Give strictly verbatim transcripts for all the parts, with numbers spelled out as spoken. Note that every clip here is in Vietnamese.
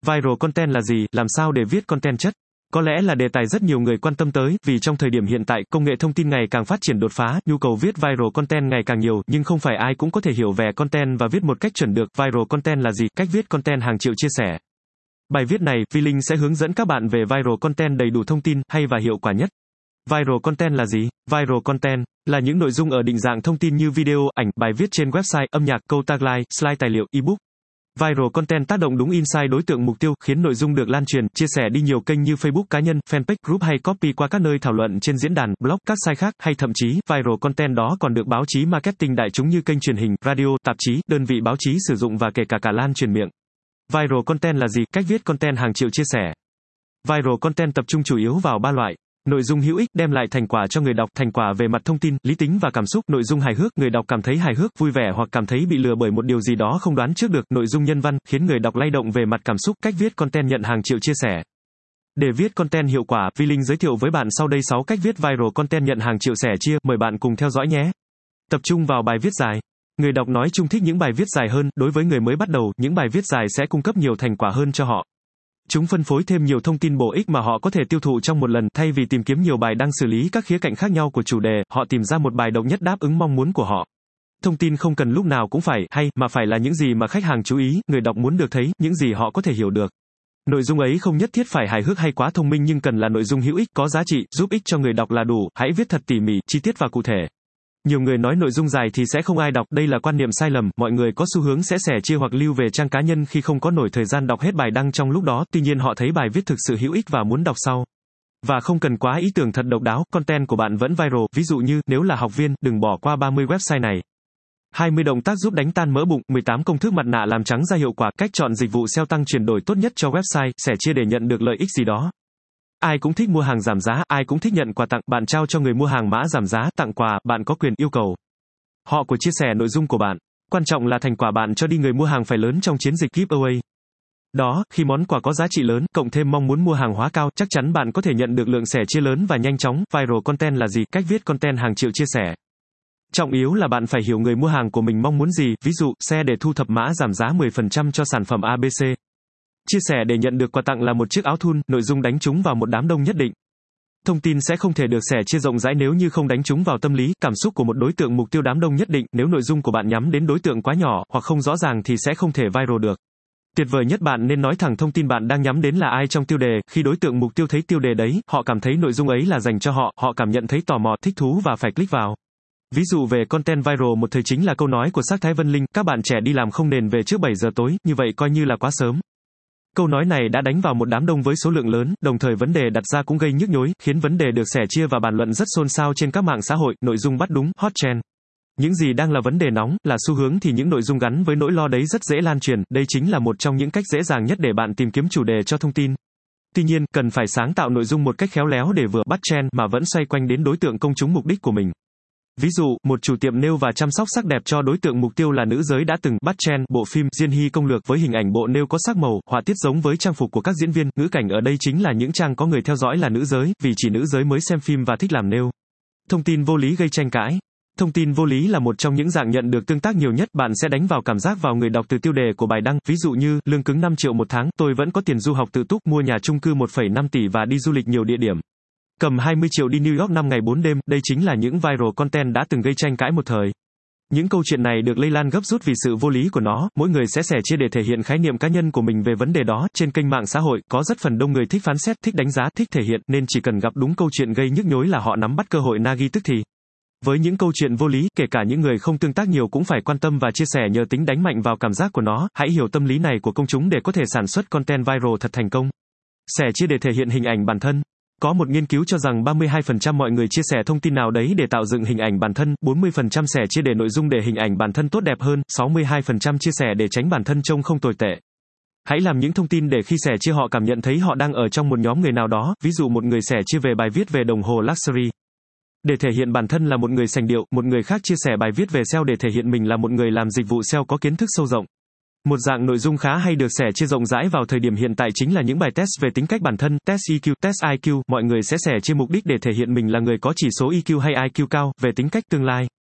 Viral content là gì, làm sao để viết content chất? Có lẽ là đề tài rất nhiều người quan tâm tới, vì trong thời điểm hiện tại, công nghệ thông tin ngày càng phát triển đột phá, nhu cầu viết viral content ngày càng nhiều, nhưng không phải ai cũng có thể hiểu về content và viết một cách chuẩn được. Viral content là gì? Cách viết content hàng triệu chia sẻ. Bài viết này, Vi Linh sẽ hướng dẫn các bạn về viral content đầy đủ thông tin, hay và hiệu quả nhất. Viral content là gì? Viral content là những nội dung ở định dạng thông tin như video, ảnh, bài viết trên website, âm nhạc, câu tagline, slide tài liệu, ebook. Viral content tác động đúng insight đối tượng mục tiêu, khiến nội dung được lan truyền, chia sẻ đi nhiều kênh như Facebook cá nhân, fanpage, group hay copy qua các nơi thảo luận trên diễn đàn, blog, các site khác, hay thậm chí, viral content đó còn được báo chí marketing đại chúng như kênh truyền hình, radio, tạp chí, đơn vị báo chí sử dụng và kể cả cả lan truyền miệng. Viral content là gì? Cách viết content hàng triệu chia sẻ. Viral content tập trung chủ yếu vào ba loại. Nội dung hữu ích, đem lại thành quả cho người đọc, thành quả về mặt thông tin, lý tính và cảm xúc. Nội dung hài hước, người đọc cảm thấy hài hước, vui vẻ hoặc cảm thấy bị lừa bởi một điều gì đó không đoán trước được. Nội dung nhân văn, khiến người đọc lay động về mặt cảm xúc. Cách viết content nhận hàng triệu chia sẻ. Để viết content hiệu quả, Vi Linh giới thiệu với bạn sau đây sáu cách viết viral content nhận hàng triệu sẻ chia, mời bạn cùng theo dõi nhé. Tập trung vào bài viết dài. Người đọc nói chung thích những bài viết dài hơn, đối với người mới bắt đầu, những bài viết dài sẽ cung cấp nhiều thành quả hơn cho họ. Chúng phân phối thêm nhiều thông tin bổ ích mà họ có thể tiêu thụ trong một lần, thay vì tìm kiếm nhiều bài đang xử lý các khía cạnh khác nhau của chủ đề, họ tìm ra một bài độc nhất đáp ứng mong muốn của họ. Thông tin không cần lúc nào cũng phải hay, mà phải là những gì mà khách hàng chú ý, người đọc muốn được thấy, những gì họ có thể hiểu được. Nội dung ấy không nhất thiết phải hài hước hay quá thông minh, nhưng cần là nội dung hữu ích, có giá trị, giúp ích cho người đọc là đủ. Hãy viết thật tỉ mỉ, chi tiết và cụ thể. Nhiều người nói nội dung dài thì sẽ không ai đọc, đây là quan niệm sai lầm. Mọi người có xu hướng sẽ sẻ chia hoặc lưu về trang cá nhân khi không có nổi thời gian đọc hết bài đăng trong lúc đó, tuy nhiên họ thấy bài viết thực sự hữu ích và muốn đọc sau. Và không cần quá ý tưởng thật độc đáo, content của bạn vẫn viral, ví dụ như, nếu là học viên, đừng bỏ qua ba mươi website này. hai mươi động tác giúp đánh tan mỡ bụng, mười tám công thức mặt nạ làm trắng da hiệu quả, cách chọn dịch vụ ét e o tăng chuyển đổi tốt nhất cho website, sẻ chia để nhận được lợi ích gì đó. Ai cũng thích mua hàng giảm giá, ai cũng thích nhận quà tặng, bạn trao cho người mua hàng mã giảm giá, tặng quà, bạn có quyền yêu cầu họ của chia sẻ nội dung của bạn. Quan trọng là thành quả bạn cho đi người mua hàng phải lớn trong chiến dịch giveaway. Đó, khi món quà có giá trị lớn, cộng thêm mong muốn mua hàng hóa cao, chắc chắn bạn có thể nhận được lượng sẻ chia lớn và nhanh chóng. Viral content là gì? Cách viết content hàng triệu chia sẻ. Trọng yếu là bạn phải hiểu người mua hàng của mình mong muốn gì, ví dụ, share để thu thập mã giảm giá mười phần trăm cho sản phẩm a bê xê. Chia sẻ để nhận được quà tặng là một chiếc áo thun, nội dung đánh trúng vào một đám đông nhất định. Thông tin sẽ không thể được sẻ chia rộng rãi nếu như không đánh trúng vào tâm lý, cảm xúc của một đối tượng mục tiêu đám đông nhất định. Nếu nội dung của bạn nhắm đến đối tượng quá nhỏ, hoặc không rõ ràng thì sẽ không thể viral được. Tuyệt vời nhất, bạn nên nói thẳng thông tin bạn đang nhắm đến là ai trong tiêu đề, khi đối tượng mục tiêu thấy tiêu đề đấy, họ cảm thấy nội dung ấy là dành cho họ, họ cảm nhận thấy tò mò, thích thú và phải click vào. Ví dụ về content viral một thời chính là câu nói của Sắc Thái Vân Linh, các bạn trẻ đi làm không nền về trước bảy giờ tối, như vậy coi như là quá sớm. Câu nói này đã đánh vào một đám đông với số lượng lớn, đồng thời vấn đề đặt ra cũng gây nhức nhối, khiến vấn đề được sẻ chia và bàn luận rất xôn xao trên các mạng xã hội, nội dung bắt đúng, hot trend. Những gì đang là vấn đề nóng, là xu hướng thì những nội dung gắn với nỗi lo đấy rất dễ lan truyền, đây chính là một trong những cách dễ dàng nhất để bạn tìm kiếm chủ đề cho thông tin. Tuy nhiên, cần phải sáng tạo nội dung một cách khéo léo để vừa bắt trend mà vẫn xoay quanh đến đối tượng công chúng mục đích của mình. Ví dụ, một chủ tiệm nail và chăm sóc sắc đẹp cho đối tượng mục tiêu là nữ giới đã từng bắt trend bộ phim Diên Hy Công Lược với hình ảnh bộ nail có sắc màu, họa tiết giống với trang phục của các diễn viên, ngữ cảnh ở đây chính là những trang có người theo dõi là nữ giới, vì chỉ nữ giới mới xem phim và thích làm nail. Thông tin vô lý gây tranh cãi. Thông tin vô lý là một trong những dạng nhận được tương tác nhiều nhất, bạn sẽ đánh vào cảm giác vào người đọc từ tiêu đề của bài đăng, ví dụ như, lương cứng năm triệu một tháng, tôi vẫn có tiền du học tự túc, mua nhà chung cư một phẩy năm tỷ và đi du lịch nhiều địa điểm. Cầm hai mươi triệu đi New York năm ngày bốn đêm, đây chính là những viral content đã từng gây tranh cãi một thời. Những câu chuyện này được lây lan gấp rút vì sự vô lý của nó, mỗi người sẽ sẻ chia để thể hiện khái niệm cá nhân của mình về vấn đề đó, trên kênh mạng xã hội, có rất phần đông người thích phán xét, thích đánh giá, thích thể hiện, nên chỉ cần gặp đúng câu chuyện gây nhức nhối là họ nắm bắt cơ hội nagi tức thì. Với những câu chuyện vô lý, kể cả những người không tương tác nhiều cũng phải quan tâm và chia sẻ nhờ tính đánh mạnh vào cảm giác của nó, hãy hiểu tâm lý này của công chúng để có thể sản xuất content viral thật thành công. Sẻ chia để thể hiện hình ảnh bản thân. Có một nghiên cứu cho rằng ba mươi hai phần trăm mọi người chia sẻ thông tin nào đấy để tạo dựng hình ảnh bản thân, bốn mươi phần trăm sẻ chia để nội dung để hình ảnh bản thân tốt đẹp hơn, sáu mươi hai phần trăm chia sẻ để tránh bản thân trông không tồi tệ. Hãy làm những thông tin để khi sẻ chia họ cảm nhận thấy họ đang ở trong một nhóm người nào đó, ví dụ một người sẻ chia về bài viết về đồng hồ luxury. Để thể hiện bản thân là một người sành điệu, một người khác chia sẻ bài viết về ét e o để thể hiện mình là một người làm dịch vụ ét e o có kiến thức sâu rộng. Một dạng nội dung khá hay được sẻ chia rộng rãi vào thời điểm hiện tại chính là những bài test về tính cách bản thân, test e quy, test i kiu, mọi người sẽ sẻ chia mục đích để thể hiện mình là người có chỉ số e quy hay i kiu cao, về tính cách tương lai.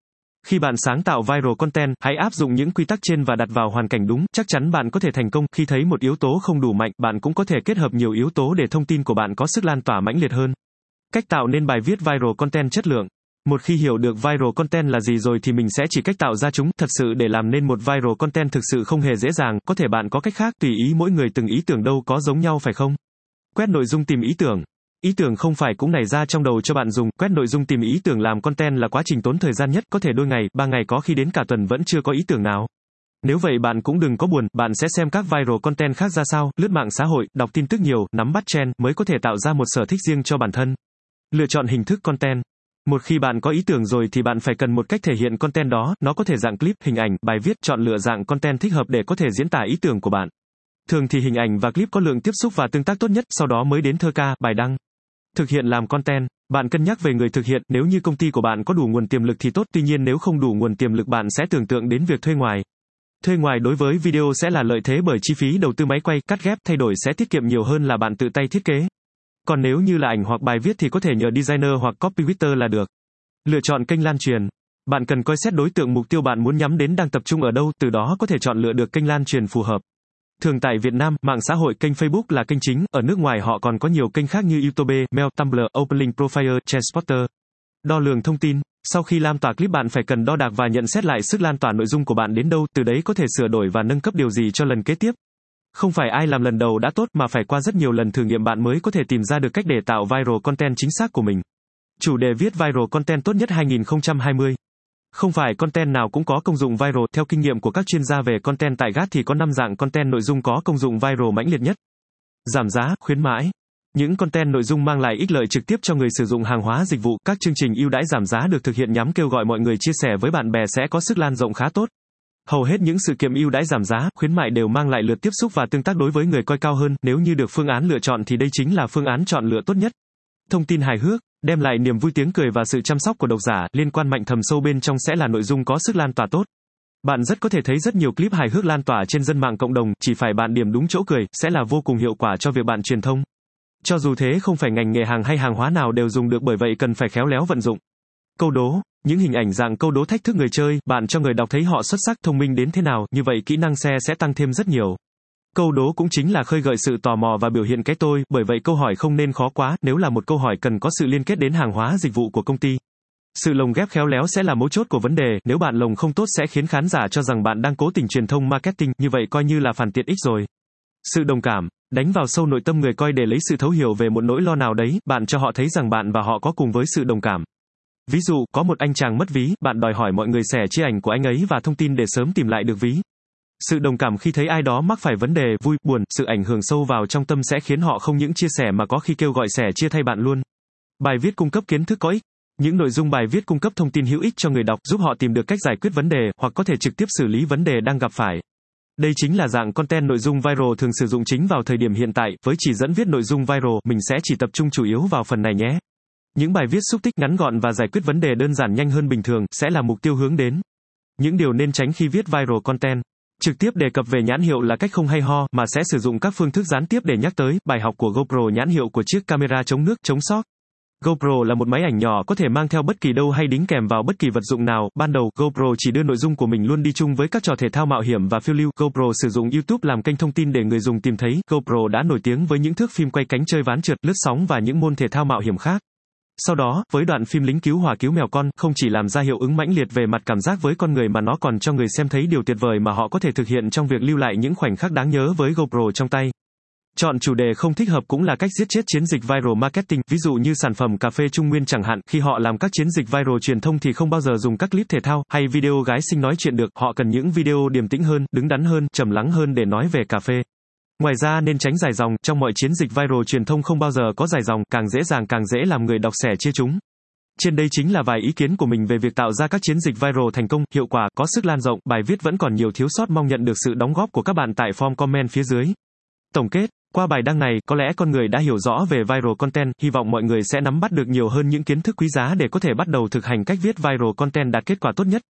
Khi bạn sáng tạo viral content, hãy áp dụng những quy tắc trên và đặt vào hoàn cảnh đúng, chắc chắn bạn có thể thành công. Khi thấy một yếu tố không đủ mạnh, bạn cũng có thể kết hợp nhiều yếu tố để thông tin của bạn có sức lan tỏa mãnh liệt hơn. Cách tạo nên bài viết viral content chất lượng. Một khi hiểu được viral content là gì rồi thì mình sẽ chỉ cách tạo ra chúng. Thật sự để làm nên một viral content thực sự không hề dễ dàng, có thể bạn có cách khác, tùy ý mỗi người từng ý tưởng đâu có giống nhau phải không? Quét nội dung tìm ý tưởng. Ý tưởng không phải cũng nảy ra trong đầu cho bạn dùng, quét nội dung tìm ý tưởng làm content là quá trình tốn thời gian nhất, có thể đôi ngày, ba ngày có khi đến cả tuần vẫn chưa có ý tưởng nào. Nếu vậy bạn cũng đừng có buồn, bạn sẽ xem các viral content khác ra sao, lướt mạng xã hội, đọc tin tức nhiều, nắm bắt trend, mới có thể tạo ra một sở thích riêng cho bản thân. Lựa chọn hình thức content. Một khi bạn có ý tưởng rồi thì bạn phải cần một cách thể hiện content đó, nó có thể dạng clip, hình ảnh, bài viết, chọn lựa dạng content thích hợp để có thể diễn tả ý tưởng của bạn. Thường thì hình ảnh và clip có lượng tiếp xúc và tương tác tốt nhất, sau đó mới đến thơ ca, bài đăng. Thực hiện làm content. Bạn cân nhắc về người thực hiện, nếu như công ty của bạn có đủ nguồn tiềm lực thì tốt, tuy nhiên nếu không đủ nguồn tiềm lực bạn sẽ tưởng tượng đến việc thuê ngoài. Thuê ngoài đối với video sẽ là lợi thế bởi chi phí đầu tư máy quay, cắt ghép, thay đổi sẽ tiết kiệm nhiều hơn là bạn tự tay thiết kế. Còn nếu như là ảnh hoặc bài viết thì có thể nhờ designer hoặc copywriter là được. Lựa chọn kênh lan truyền. Bạn cần coi xét đối tượng mục tiêu bạn muốn nhắm đến đang tập trung ở đâu, từ đó có thể chọn lựa được kênh lan truyền phù hợp. Thường tại Việt Nam, mạng xã hội kênh Facebook là kênh chính, ở nước ngoài họ còn có nhiều kênh khác như YouTube, Mail, Tumblr, OpenLink Profile, Transporter. Đo lường thông tin. Sau khi lan tỏa clip bạn phải cần đo đạc và nhận xét lại sức lan tỏa nội dung của bạn đến đâu, từ đấy có thể sửa đổi và nâng cấp điều gì cho lần kế tiếp. Không phải ai làm lần đầu đã tốt mà phải qua rất nhiều lần thử nghiệm bạn mới có thể tìm ra được cách để tạo viral content chính xác của mình. Chủ đề viết viral content tốt nhất hai không hai không. Không phải content nào cũng có công dụng viral, theo kinh nghiệm của các chuyên gia về content tại Gad thì có năm dạng content nội dung có công dụng viral mãnh liệt nhất. Giảm giá, khuyến mãi. Những content nội dung mang lại ích lợi trực tiếp cho người sử dụng hàng hóa dịch vụ, các chương trình ưu đãi giảm giá được thực hiện nhằm kêu gọi mọi người chia sẻ với bạn bè sẽ có sức lan rộng khá tốt. Hầu hết những sự kiện ưu đãi giảm giá, khuyến mại đều mang lại lượt tiếp xúc và tương tác đối với người coi cao hơn, nếu như được phương án lựa chọn thì đây chính là phương án chọn lựa tốt nhất. Thông tin hài hước, đem lại niềm vui tiếng cười và sự chăm sóc của độc giả, liên quan mạnh thầm sâu bên trong sẽ là nội dung có sức lan tỏa tốt. Bạn rất có thể thấy rất nhiều clip hài hước lan tỏa trên dân mạng cộng đồng, chỉ phải bạn điểm đúng chỗ cười, sẽ là vô cùng hiệu quả cho việc bạn truyền thông. Cho dù thế không phải ngành nghề hàng hay hàng hóa nào đều dùng được, bởi vậy cần phải khéo léo vận dụng. Câu đố, những hình ảnh dạng câu đố thách thức người chơi, bạn cho người đọc thấy họ xuất sắc, thông minh đến thế nào, như vậy kỹ năng xe sẽ tăng thêm rất nhiều. Câu đố cũng chính là khơi gợi sự tò mò và biểu hiện cái tôi, bởi vậy câu hỏi không nên khó quá, nếu là một câu hỏi cần có sự liên kết đến hàng hóa dịch vụ của công ty. Sự lồng ghép khéo léo sẽ là mấu chốt của vấn đề, nếu bạn lồng không tốt sẽ khiến khán giả cho rằng bạn đang cố tình truyền thông marketing, như vậy coi như là phản tiện ích rồi. Sự đồng cảm, đánh vào sâu nội tâm người coi để lấy sự thấu hiểu về một nỗi lo nào đấy, bạn cho họ thấy rằng bạn và họ có cùng với sự đồng cảm. Ví dụ, có một anh chàng mất ví, bạn đòi hỏi mọi người sẻ chia ảnh của anh ấy và thông tin để sớm tìm lại được ví. Sự đồng cảm khi thấy ai đó mắc phải vấn đề, vui, buồn, sự ảnh hưởng sâu vào trong tâm sẽ khiến họ không những chia sẻ mà có khi kêu gọi sẻ chia thay bạn luôn. Bài viết cung cấp kiến thức có ích. Những nội dung bài viết cung cấp thông tin hữu ích cho người đọc, giúp họ tìm được cách giải quyết vấn đề, hoặc có thể trực tiếp xử lý vấn đề đang gặp phải. Đây chính là dạng content nội dung viral thường sử dụng chính vào thời điểm hiện tại, với chỉ dẫn viết nội dung viral, mình sẽ chỉ tập trung chủ yếu vào phần này nhé. Những bài viết xúc tích, ngắn gọn và giải quyết vấn đề đơn giản nhanh hơn bình thường, sẽ là mục tiêu hướng đến. Những điều nên tránh khi viết viral content. Trực tiếp đề cập về nhãn hiệu là cách không hay ho, mà sẽ sử dụng các phương thức gián tiếp để nhắc tới. Bài học của GoPro, nhãn hiệu của chiếc camera chống nước, chống xóc. GoPro là một máy ảnh nhỏ có thể mang theo bất kỳ đâu hay đính kèm vào bất kỳ vật dụng nào. Ban đầu, GoPro chỉ đưa nội dung của mình luôn đi chung với các trò thể thao mạo hiểm và phiêu lưu. GoPro sử dụng YouTube làm kênh thông tin để người dùng tìm thấy. GoPro đã nổi tiếng với những thước phim quay cánh chơi ván trượt, lướt sóng và những môn thể thao mạo hiểm khác. Sau đó, với đoạn phim lính cứu hỏa cứu mèo con, không chỉ làm ra hiệu ứng mãnh liệt về mặt cảm giác với con người mà nó còn cho người xem thấy điều tuyệt vời mà họ có thể thực hiện trong việc lưu lại những khoảnh khắc đáng nhớ với GoPro trong tay. Chọn chủ đề không thích hợp cũng là cách giết chết chiến dịch viral marketing, ví dụ như sản phẩm cà phê Trung Nguyên chẳng hạn, khi họ làm các chiến dịch viral truyền thông thì không bao giờ dùng các clip thể thao hay video gái xinh nói chuyện được, họ cần những video điềm tĩnh hơn, đứng đắn hơn, trầm lắng hơn để nói về cà phê. Ngoài ra nên tránh dài dòng, trong mọi chiến dịch viral truyền thông không bao giờ có dài dòng, càng dễ dàng càng dễ làm người đọc sẻ chia chúng. Trên đây chính là vài ý kiến của mình về việc tạo ra các chiến dịch viral thành công, hiệu quả, có sức lan rộng. Bài viết vẫn còn nhiều thiếu sót, mong nhận được sự đóng góp của các bạn tại form comment phía dưới. Tổng kết, qua bài đăng này, có lẽ con người đã hiểu rõ về viral content, hy vọng mọi người sẽ nắm bắt được nhiều hơn những kiến thức quý giá để có thể bắt đầu thực hành cách viết viral content đạt kết quả tốt nhất.